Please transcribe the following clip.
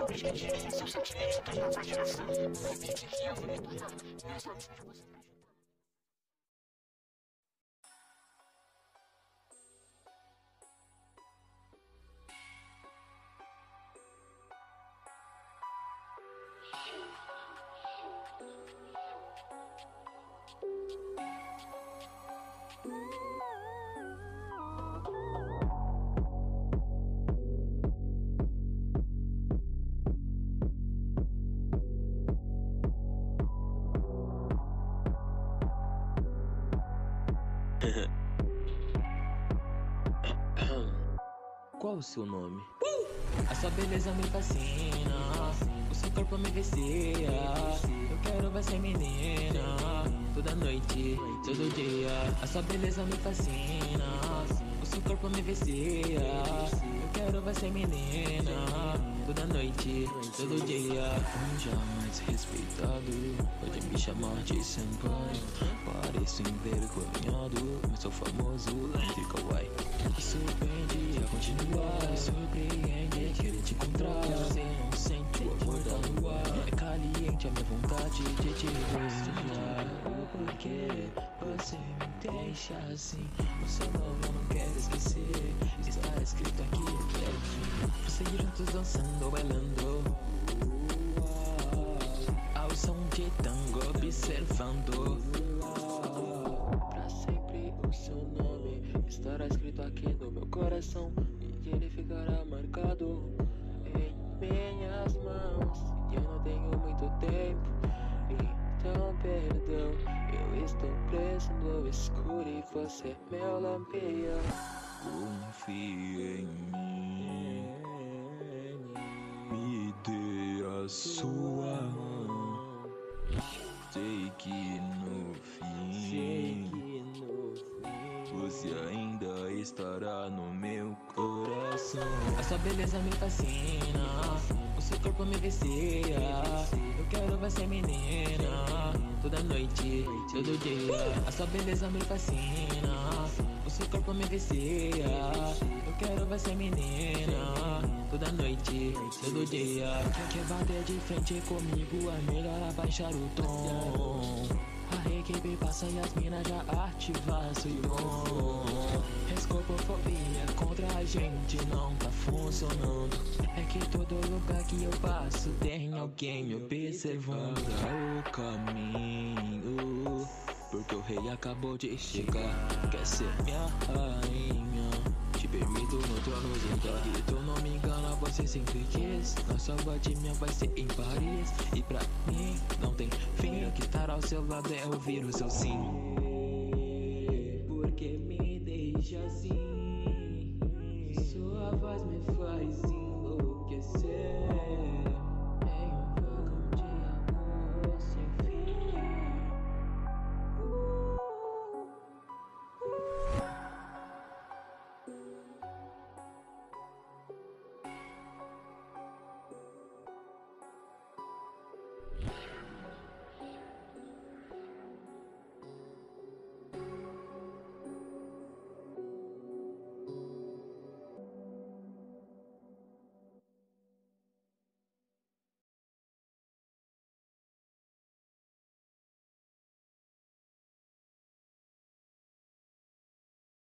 Qual o seu nome? A sua beleza me fascina, o seu corpo me vicia. Eu quero você menina, toda noite, todo dia. A sua beleza me fascina, o seu corpo me vicia. Eu quero você menina, toda noite, todo dia. Jamais respeitado, pode me chamar de senpai. Pareço envergonhado, mas sou famoso, entre kawaii. Surpreende a continuar, surpreende querer te encontrar. Você não sente o amor tá no ar, é caliente a minha vontade de te beijar. O porquê você me deixa assim, o seu nome eu não quero esquecer. Está escrito aqui, é você juntos dançando, bailando ao som de tango, observando. Pra sempre o seu nome estará escrito aqui no meu coração, e ele ficará marcado em minhas mãos. E eu não tenho muito tempo, então perdão. Eu estou preso no escuro e você é meu lampião. Confie em mim, me dê a sua mão. Sei que no fim você ainda estará no meu coração. A sua beleza me fascina, o seu corpo me vicia. Eu quero você menina, toda noite, todo dia. A sua beleza me fascina, o seu corpo me vicia. Eu quero você menina, toda noite, todo dia. Quer bater de frente comigo, é melhor abaixar o tom. A equipe passa e as minas já ativaram o bom. Escopofobia contra a gente não tá funcionando. É que todo lugar que eu passo tem alguém me observando. O caminho, porque o rei acabou de chegar. Quer ser minha rainha, te permito no trono sentar. E tu não me engana, você sempre quis. Nossa batimia vai ser em Paris. E pra mim não tem fim, que estar ao seu lado é ouvir o seu sim. Porque me deixa assim, sua voz me faz enlouquecer.